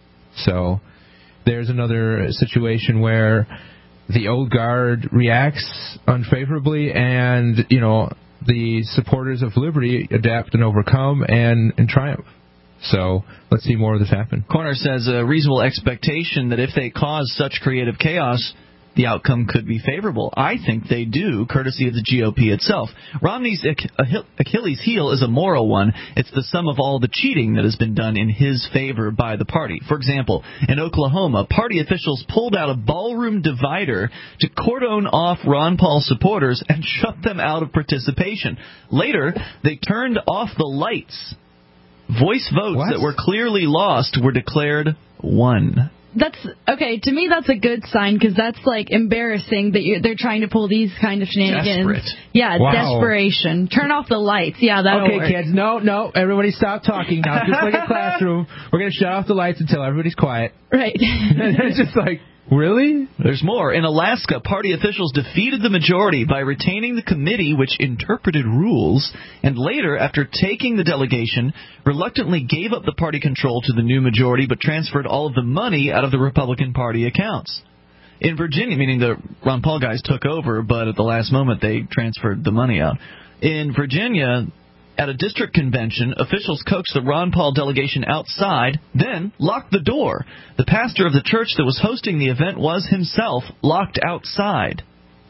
S3: So there's another situation where the old guard reacts unfavorably, and, you know, the supporters of liberty adapt and overcome and, and triumph. So let's see more of this happen.
S1: Corner says a reasonable expectation that if they cause such creative chaos, the outcome could be favorable. I think they do, courtesy of the G O P itself. Romney's Achilles heel is a moral one. It's the sum of all the cheating that has been done in his favor by the party. For example, in Oklahoma, party officials pulled out a ballroom divider to cordon off Ron Paul supporters and shut them out of participation. Later, they turned off the lights. Voice votes what? that were clearly lost were declared won.
S2: That's okay. To me, that's a good sign, because that's like embarrassing that you're, they're trying to pull these kind of shenanigans.
S1: Desperate.
S2: Yeah,
S3: wow.
S2: desperation. Turn off the lights. Yeah, that'll
S3: okay,
S2: work.
S3: kids. No, no. Everybody stop talking now. Just like a classroom. We're going to shut off the lights until everybody's quiet.
S2: Right.
S3: It's just like, Really?
S1: There's more. In Alaska, party officials defeated the majority by retaining the committee which interpreted rules, and later, after taking the delegation, reluctantly gave up the party control to the new majority but transferred all of the money out of the Republican Party accounts. In Virginia, meaning the Ron Paul guys took over, but at the last moment they transferred the money out. In Virginia, at a district convention, officials coaxed the Ron Paul delegation outside, then locked the door. The pastor of the church that was hosting the event was himself locked outside.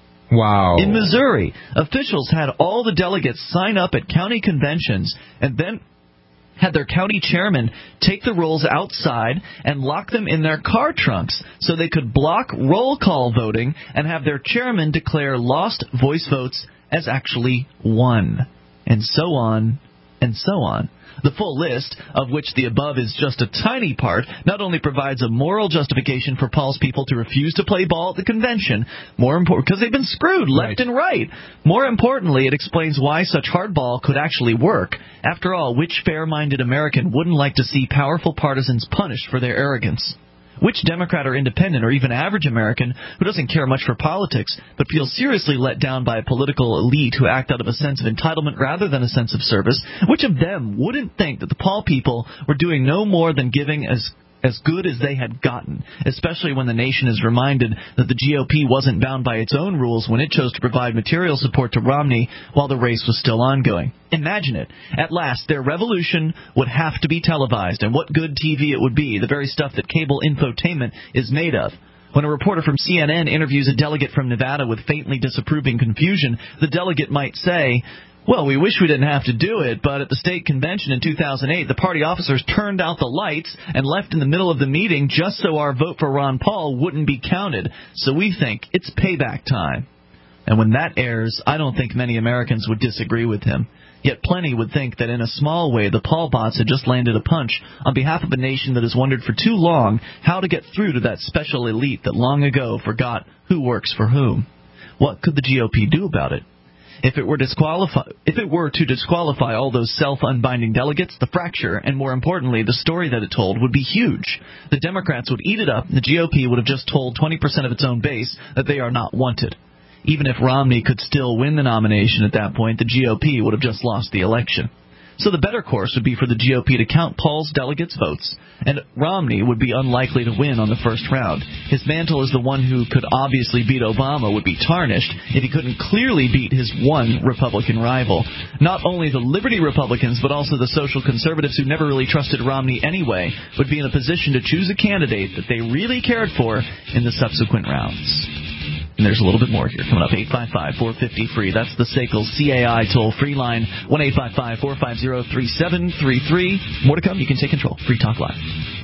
S3: Wow.
S1: In Missouri, officials had all the delegates sign up at county conventions and then had their county chairman take the rolls outside and lock them in their car trunks so they could block roll call voting and have their chairman declare lost voice votes as actually won. And so on, and so on. The full list, of which the above is just a tiny part, not only provides a moral justification for Paul's people to refuse to play ball at the convention, more important because they've been screwed left
S3: right.
S1: and right. More importantly, it explains why such hardball could actually work. After all, which fair-minded American wouldn't like to see powerful partisans punished for their arrogance? Which Democrat or independent or even average American who doesn't care much for politics but feels seriously let down by a political elite who act out of a sense of entitlement rather than a sense of service, which of them wouldn't think that the Paul people were doing no more than giving as as good as they had gotten, especially when the nation is reminded that the G O P wasn't bound by its own rules when it chose to provide material support to Romney while the race was still ongoing. Imagine it. At last, their revolution would have to be televised, and what good T V it would be, the very stuff that cable infotainment is made of. When a reporter from C N N interviews a delegate from Nevada with faintly disapproving confusion, the delegate might say, well, we wish we didn't have to do it, but at the state convention in two thousand eight, the party officers turned out the lights and left in the middle of the meeting just so our vote for Ron Paul wouldn't be counted. So we think it's payback time. And when that airs, I don't think many Americans would disagree with him. Yet plenty would think that in a small way the Paul bots had just landed a punch on behalf of a nation that has wondered for too long how to get through to that special elite that long ago forgot who works for whom. What could the G O P do about it? If it were disqualify, if it were to disqualify all those self-unbinding delegates, the fracture, and more importantly, the story that it told, would be huge. The Democrats would eat it up, and the G O P would have just told twenty percent of its own base that they are not wanted. Even if Romney could still win the nomination at that point, the G O P would have just lost the election. So the better course would be for the G O P to count Paul's delegates' votes, and Romney would be unlikely to win on the first round. His mantle as the one who could obviously beat Obama would be tarnished if he couldn't clearly beat his one Republican rival. Not only the Liberty Republicans, but also the social conservatives who never really trusted Romney anyway, would be in a position to choose a candidate that they really cared for in the subsequent rounds. And there's a little bit more here coming up. eight five five, four five zero, free. That's the S A C L C A I toll-free line. one eight five five, four five zero, three seven three three. More to come. You can take control. Free Talk Live.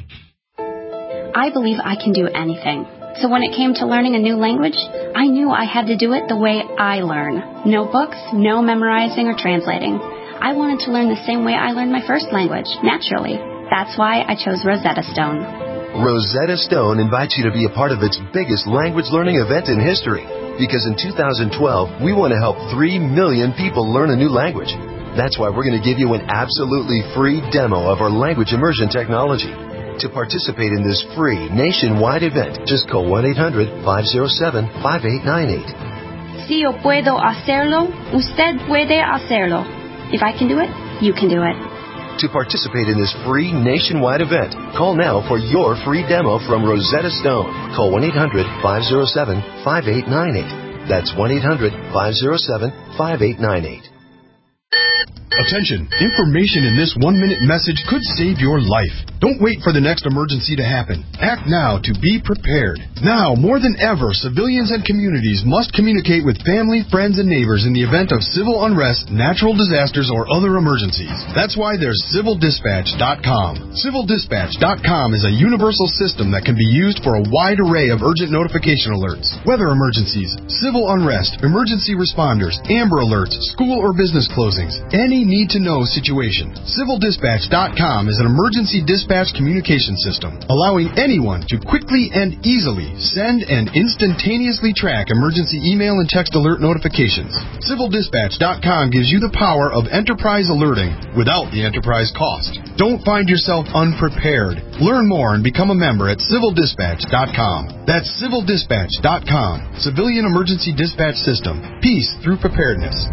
S19: I believe I can do anything. So when it came to learning a new language, I knew I had to do it the way I learn. No books, no memorizing or translating. I wanted to learn the same way I learned my first language, naturally. That's why I chose Rosetta Stone.
S20: Rosetta Stone invites you to be a part of its biggest language learning event in history. Because in two thousand twelve, we want to help three million people learn a new language. That's why we're going to give you an absolutely free demo of our language immersion technology. To participate in this free nationwide event, just call one eight hundred, five oh seven, five eight nine eight.
S19: Si yo puedo hacerlo, usted puede hacerlo. If I can do it, you can do it.
S20: To participate in this free nationwide event, call now for your free demo from Rosetta Stone. Call one eight hundred, five oh seven, five eight nine eight. That's one eight hundred, five oh seven, five eight nine eight.
S21: Attention! Information in this one-minute message could save your life. Don't wait for the next emergency to happen. Act now to be prepared. Now, more than ever, civilians and communities must communicate with family, friends, and neighbors in the event of civil unrest, natural disasters, or other emergencies. That's why there's civil dispatch dot com. civil dispatch dot com is a universal system that can be used for a wide array of urgent notification alerts. Weather emergencies, civil unrest, emergency responders, Amber Alerts, school or business closings, any need-to-know situation. civil dispatch dot com is an emergency dispatch Dispatch communication system, allowing anyone to quickly and easily send and instantaneously track emergency email and text alert notifications. Civil Dispatch dot com gives you the power of enterprise alerting without the enterprise cost. Don't find yourself unprepared. Learn more and become a member at Civil Dispatch dot com. That's Civil Dispatch dot com. Civilian Emergency Dispatch System. Peace through preparedness.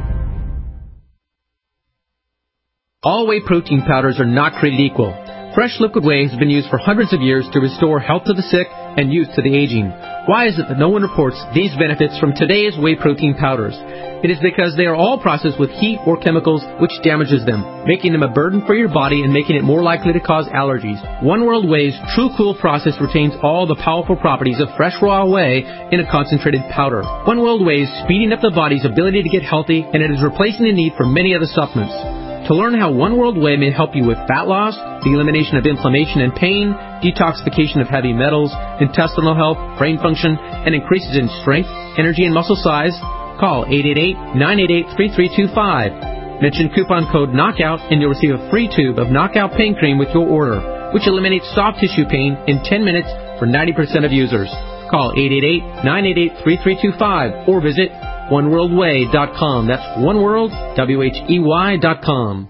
S4: All whey protein powders are not created equal. Fresh liquid whey has been used for hundreds of years to restore health to the sick and youth to the aging. Why is it that no one reports these benefits from today's whey protein powders? It is because they are all processed with heat or chemicals which damages them, making them a burden for your body and making it more likely to cause allergies. One World Whey's True Cool process retains all the powerful properties of fresh raw whey in a concentrated powder. One World Whey is speeding up the body's ability to get healthy, and it is replacing the need for many other supplements. To learn how One World Whey may help you with fat loss, the elimination of inflammation and pain, detoxification of heavy metals, intestinal health, brain function, and increases in strength, energy, and muscle size, call eight eight eight, nine eight eight, three three two five. Mention coupon code KNOCKOUT and you'll receive a free tube of Knockout Pain Cream with your order, which eliminates soft tissue pain in ten minutes for ninety percent of users. Call eight eight eight, nine eight eight, three three two five or visit one world way dot com. That's oneworld, W H E Y dot com.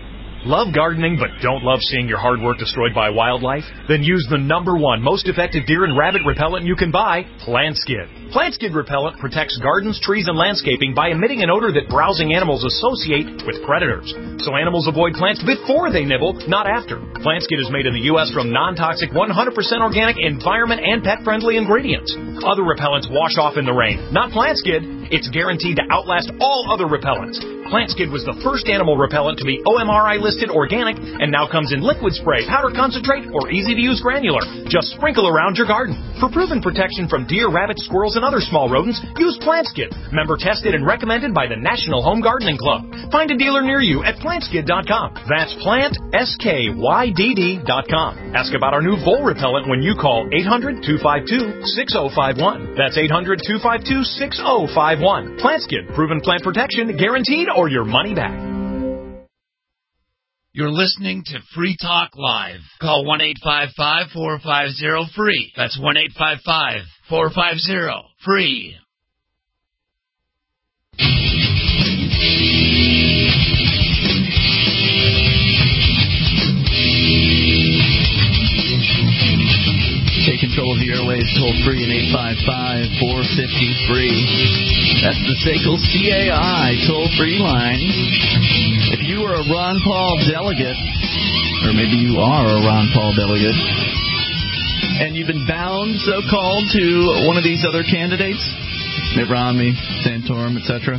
S22: Love gardening but don't love seeing your hard work destroyed by wildlife? Then use the number one most effective deer and rabbit repellent you can buy, PlantSkid. PlantSkid repellent protects gardens, trees, and landscaping by emitting an odor that browsing animals associate with predators. So animals avoid plants before they nibble, not after. PlantSkid is made in the U S from non-toxic, one hundred percent organic, environment, and pet-friendly ingredients. Other repellents wash off in the rain. Not PlantSkid. It's guaranteed to outlast all other repellents. PlantSkid was the first animal repellent to be O M R I listed organic and now comes in liquid spray, powder concentrate, or easy-to-use granular. Just sprinkle around your garden. For proven protection from deer, rabbits, squirrels, and other small rodents, use PlantSkid. Member tested and recommended by the National Home Gardening Club. Find a dealer near you at plant skid dot com. That's plant, S K Y D D dot com. Ask about our new vole repellent when you call eight hundred, two five two, six oh five one. That's eight hundred, two five two, six oh five one. PlantSkid, proven plant protection, guaranteed, or your money back.
S11: You're listening to Free Talk Live. Call one eight five five, four five zero, free. That's one eight five five, four five zero, free.
S1: Take control of the airwaves toll free at eight five five, four five zero, free. That's the S A C L C A I toll free line. If you are a Ron Paul delegate, or maybe you are a Ron Paul delegate, and you've been bound, so-called, to one of these other candidates, Mitt Romney, Santorum, et cetera,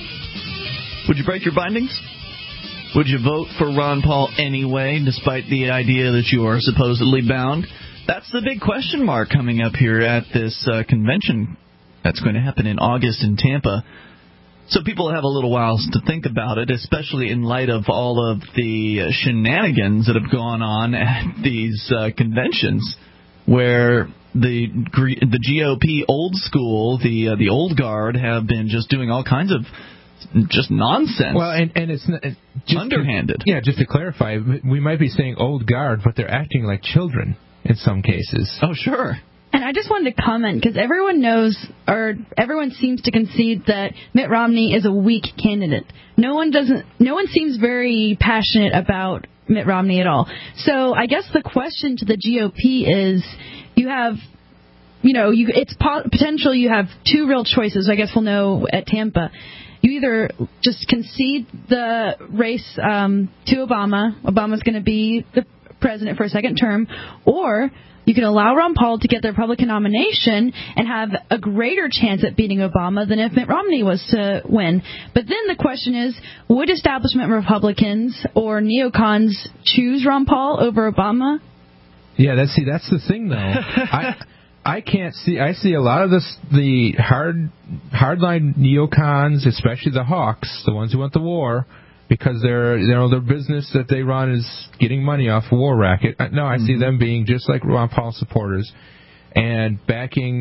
S1: would you break your bindings? Would you vote for Ron Paul anyway, despite the idea that you are supposedly bound? That's the big question mark coming up here at this uh, convention that's going to happen in August in Tampa. So people have a little while to think about it, especially in light of all of the shenanigans that have gone on at these uh, conventions, where the the G O P old school, the uh, the old guard, have been just doing all kinds of just nonsense.
S3: Well, and, and it's not, just
S1: underhanded.
S3: To, yeah, just to clarify, we might be saying old guard, but they're acting like children in some cases.
S1: Oh, sure.
S2: And I just wanted to comment, because everyone knows, or everyone seems to concede that Mitt Romney is a weak candidate. No one doesn't. No one seems very passionate about Mitt Romney at all. So I guess the question to the G O P is, you have, you know, you, it's po- potential you have two real choices. I guess we'll know at Tampa. You either just concede the race um, to Obama. Obama's going to be the president for a second term, or you can allow Ron Paul to get the Republican nomination and have a greater chance at beating Obama than if Mitt Romney was to win. But then the question is, would establishment Republicans or neocons choose Ron Paul over Obama?
S3: Yeah, that's see, that's the thing, though. I I can't see. I see a lot of this, the hard hardline neocons, especially the hawks, the ones who want the war, because their you know their business that they run is getting money off war racket. No, I mm-hmm. see them being just like Ron Paul supporters and backing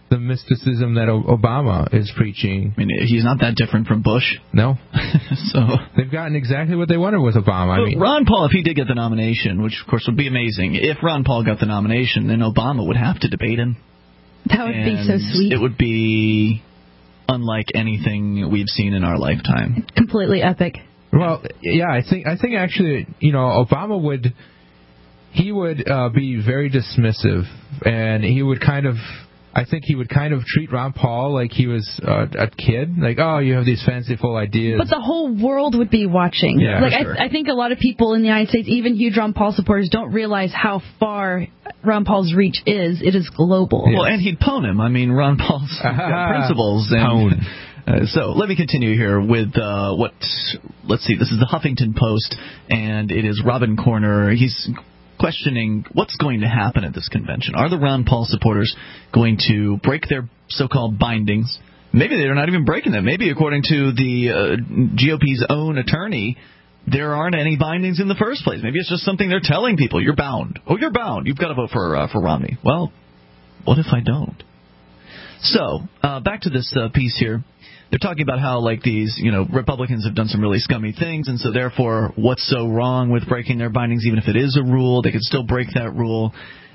S3: the mysticism that Obama is preaching.
S1: I mean, he's not that different from Bush.
S3: No.
S1: So
S3: they've gotten exactly what they wanted with Obama. I mean,
S1: Ron Paul, if he did get the nomination, which of course would be amazing, if Ron Paul got the nomination, then Obama would have to debate him.
S2: That would be so sweet.
S1: It would be unlike anything we've seen in our lifetime.
S2: Completely epic.
S3: Well, yeah, I think I think actually, you know, Obama would he would uh, be very dismissive, and he would kind of. I think he would kind of treat Ron Paul like he was uh, a kid. Like, oh, you have these fanciful ideas.
S2: But the whole world would be watching.
S3: Yeah,
S2: like,
S3: sure.
S2: I, I think a lot of people in the United States, even huge Ron Paul supporters, don't realize how far Ron Paul's reach is. It is global.
S1: Well, and he'd pwn him. I mean, Ron Paul's got principles. And, uh, so let me continue here with uh, what, let's see, this is the Huffington Post, and it is Robin Corner. He's questioning what's going to happen at this convention. Are the Ron Paul supporters going to break their so-called bindings? Maybe they're not even breaking them. Maybe, according to the uh, G O P's own attorney, there aren't any bindings in the first place. Maybe it's just something they're telling people. You're bound. Oh, you're bound. You've got to vote for uh, for Romney. Well, what if I don't? So, uh, back to this uh, piece here. They're talking about how, like, these, you know, Republicans have done some really scummy things, and so therefore, what's so wrong with breaking their bindings? Even if it is a rule, they could still break that rule.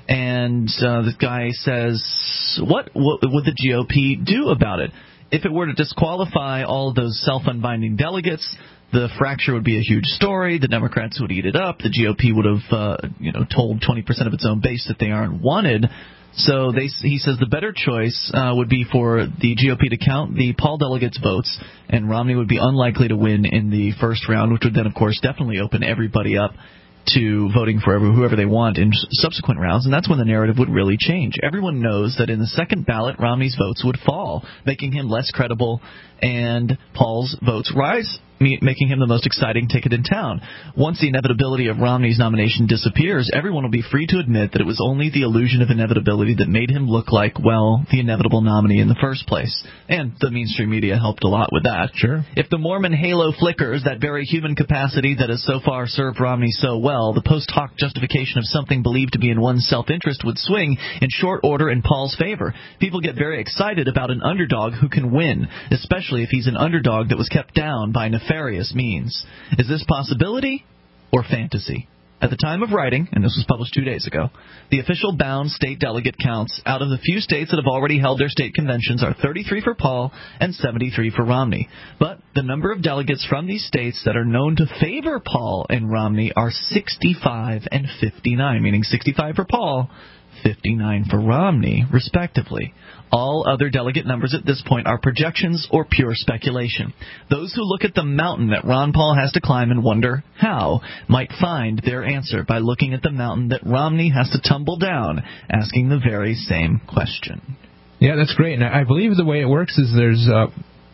S1: And uh, this guy says, what, what would the G O P do about it? If it were to disqualify all of those self-unbinding delegates, the fracture would be a huge story. The Democrats would eat it up. The G O P would have, uh, you know, told twenty percent of its own base that they aren't wanted. So they, he says the better choice uh, would be for the G O P to count the Paul delegates' votes, and Romney would be unlikely to win in the first round, which would then, of course, definitely open everybody up to voting for whoever they want in subsequent rounds, and that's when the narrative would really change. Everyone knows that in the second ballot, Romney's votes would fall, making him less credible, and Paul's votes rise, making him the most exciting ticket in town. Once the inevitability of Romney's nomination disappears, everyone will be free to admit that it was only the illusion of inevitability that made him look like, well, the inevitable nominee in the first place. And the mainstream media helped a lot with that.
S3: Sure.
S1: If the Mormon halo flickers, that very human capacity that has so far served Romney so well, the post hoc justification of something believed to be in one's self-interest would swing in short order in Paul's favor. People get very excited about an underdog who can win, especially if he's an underdog that was kept down by nefarious means. Is this possibility or fantasy? At the time of writing, and this was published two days ago, the official bound state delegate counts out of the few states that have already held their state conventions are thirty-three for Paul and seventy-three for Romney. But the number of delegates from these states that are known to favor Paul and Romney are sixty-five and fifty-nine, meaning sixty-five for Paul, fifty-nine for Romney, respectively. All other delegate numbers at this point are projections or pure speculation. Those who look at the mountain that Ron Paul has to climb and wonder how might find their answer by looking at the mountain that Romney has to tumble down, asking the very same question.
S3: Yeah, that's great. And I believe the way it works is there's uh,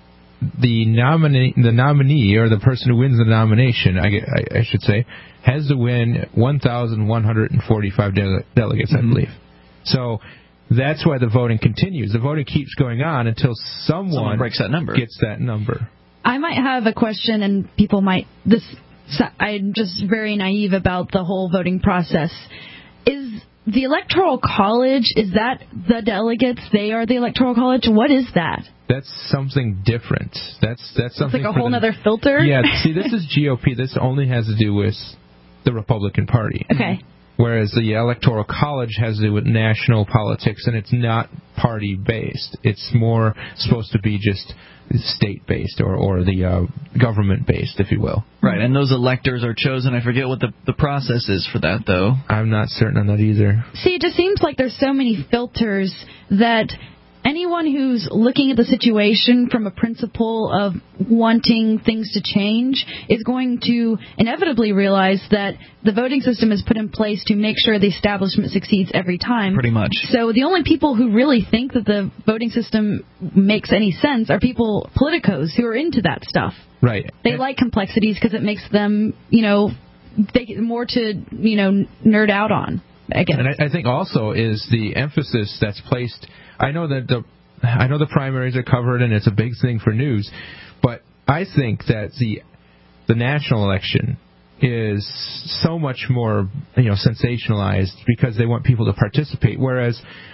S3: the nominee, the nominee, or the person who wins the nomination, I, I, I should say, has to win one thousand one hundred forty-five dele- delegates, mm-hmm. I believe. So that's why the voting continues. The voting keeps going on until someone,
S1: someone breaks that number.
S3: Gets that number.
S2: I might have a question, and people might. This I'm just very naive about the whole voting process. Is the Electoral College, is that the delegates? They are the Electoral College? What is that?
S3: That's something different. That's that's something.
S2: It's like a whole
S3: the,
S2: other filter?
S3: Yeah, see, this is G O P. This only has to do with the Republican Party.
S2: Okay.
S3: Whereas the Electoral College has to do with national politics, and it's not party-based. It's more supposed to be just state-based or, or the uh, government-based, if you will.
S1: Right, and those electors are chosen. I forget what the, the process is for that, though.
S3: I'm not certain on that either.
S2: See, it just seems like there's so many filters that anyone who's looking at the situation from a principle of wanting things to change is going to inevitably realize that the voting system is put in place to make sure the establishment succeeds every time.
S1: Pretty much.
S2: So the only people who really think that the voting system makes any sense are people, politicos, who are into that stuff.
S3: Right.
S2: They and like complexities because it makes them, you know, they, more to, you know, nerd out on, I guess.
S3: And I, I think also is the emphasis that's placed. I know that the I know the primaries are covered and it's a big thing for news, but I think that the the national election is so much more, you know, sensationalized because they want people to participate, whereas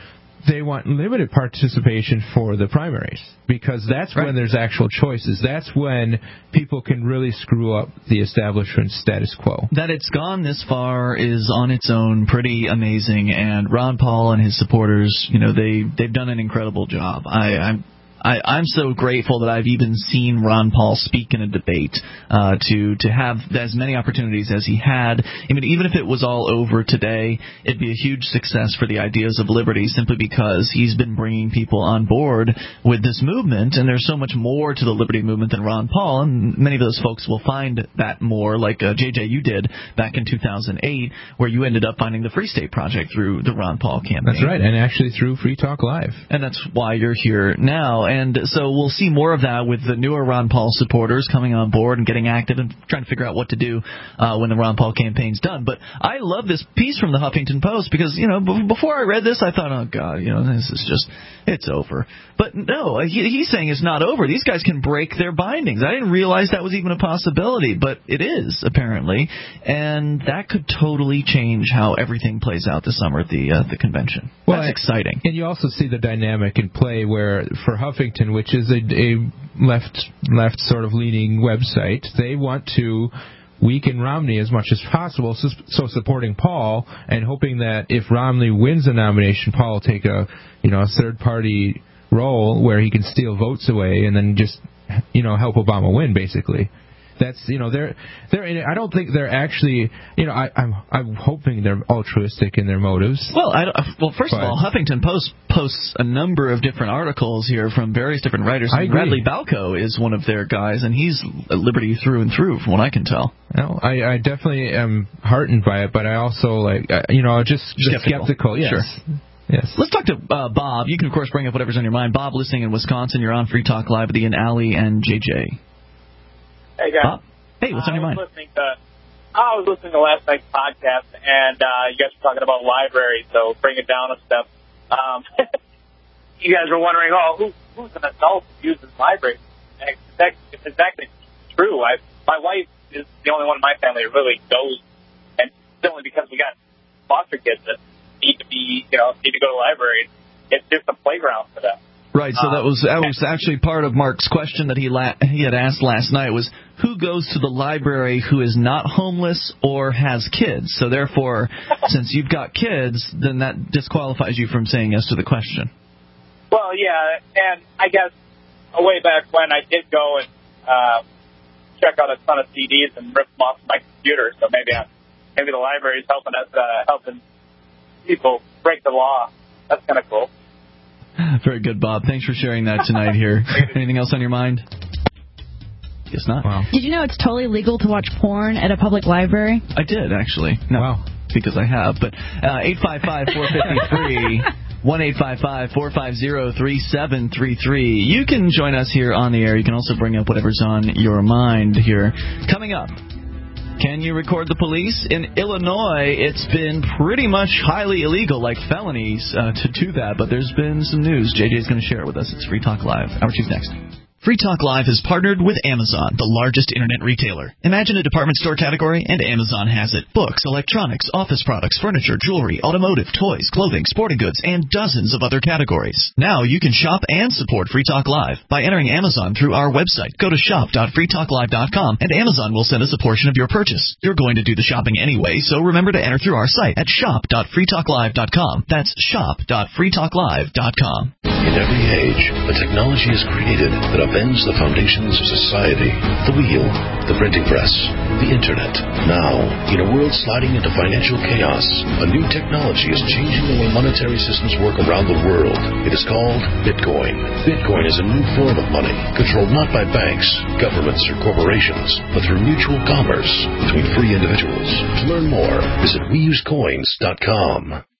S3: they want limited participation for the primaries, because that's right. when there's actual choices. That's when people can really screw up the establishment status quo.
S1: That it's gone this far is on its own pretty amazing, and Ron Paul and his supporters, you know, they, they've done an incredible job. I, I'm I, I'm so grateful that I've even seen Ron Paul speak in a debate uh, to to have as many opportunities as he had. I mean, even if it was all over today, it'd be a huge success for the ideas of liberty, simply because he's been bringing people on board with this movement, and there's so much more to the liberty movement than Ron Paul, and many of those folks will find that more, like uh, J J, you did back in two thousand eight, where you ended up finding the Free State Project through the Ron Paul campaign.
S3: That's right, and actually through Free Talk Live.
S1: And that's why you're here now. And so we'll see more of that with the newer Ron Paul supporters coming on board and getting active and trying to figure out what to do uh, when the Ron Paul campaign's done. But I love this piece from the Huffington Post because, you know, b- before I read this, I thought, oh, God, you know, this is just, it's over. But no, he, he's saying it's not over. These guys can break their bindings. I didn't realize that was even a possibility, but it is, apparently. And that could totally change how everything plays out this summer at the, uh, the convention.
S3: Well,
S1: That's exciting.
S3: And you also see the dynamic in play where, for Huffington, which is a, a left left sort of leaning website, they want to weaken Romney as much as possible, so, so supporting Paul and hoping that if Romney wins the nomination, Paul will take a you know a third party role where he can steal votes away and then just you know help Obama win, basically. That's you know they're they're in it. I don't think they're actually you know I, I'm I'm hoping they're altruistic in their motives.
S1: Well, I don't, well, first but, of all, Huffington Post posts a number of different articles here from various different writers.
S3: I agree.
S1: Bradley Balco is one of their guys, and he's at liberty through and through, from what I can tell.
S3: No, I, I definitely am heartened by it, but I also like you know just
S1: skeptical.
S3: skeptical yes.
S1: Sure.
S3: Yes.
S1: Let's talk to uh, Bob. You can of course bring up whatever's on your mind. Bob, listening in Wisconsin, you're on Free Talk Live with Ian Alley and J J.
S5: Hey, guys.
S1: Bob? Hey, what's on your mind?
S5: I was listening to, I was listening to last night's podcast, and uh, you guys were talking about libraries, so bring it down a step. Um, you guys were wondering, oh, who, who's an adult who uses libraries? And it's actually, it's exactly true. I, my wife is the only one in my family who really goes, and it's only because we got foster kids that need to be, you know, need to go to libraries. It's just a playground for them.
S1: Right, so that was that was actually part of Mark's question that he la- he had asked last night was who goes to the library who is not homeless or has kids. So therefore, since you've got kids, then that disqualifies you from saying yes to the question.
S5: Well, yeah, and I guess way back when I did go and uh, check out a ton of C Ds and rip them off my computer. So maybe I'm, maybe the library is helping us uh, helping people break the law. That's kind of cool.
S1: Very good, Bob. Thanks for sharing that tonight here. Anything else on your mind? Guess not. Wow.
S2: Did you know it's totally legal to watch porn at a public library?
S1: I did, actually. No,
S3: wow.
S1: Because I have. But uh, eight five five, four five three, one eight five five, four five zero, three seven three three. You can join us here on the air. You can also bring up whatever's on your mind here. Coming up. Can you record the police? In Illinois, it's been pretty much highly illegal, like felonies, uh, to do that. But there's been some news. J J's going to share it with us. It's Free Talk Live. Hour two's next. Free Talk Live has partnered with Amazon, the largest internet retailer. Imagine a department store category, and Amazon has it. Books, electronics, office products, furniture, jewelry, automotive, toys, clothing, sporting goods, and dozens of other categories. Now you can shop and support Free Talk Live by entering Amazon through our website. Go to shop dot free talk live dot com, and Amazon will send us a portion of your purchase. You're going to do the shopping anyway, so remember to enter through our site at shop dot free talk live dot com. That's shop dot free talk live dot com.
S6: In every age, a technology is created that upends the foundations of society. The wheel, the printing press, the internet. Now, in a world sliding into financial chaos, a new technology is changing the way monetary systems work around the world. It is called Bitcoin. Bitcoin is a new form of money, controlled not by banks, governments, or corporations, but through mutual commerce between free individuals. To learn more, visit we use coins dot com.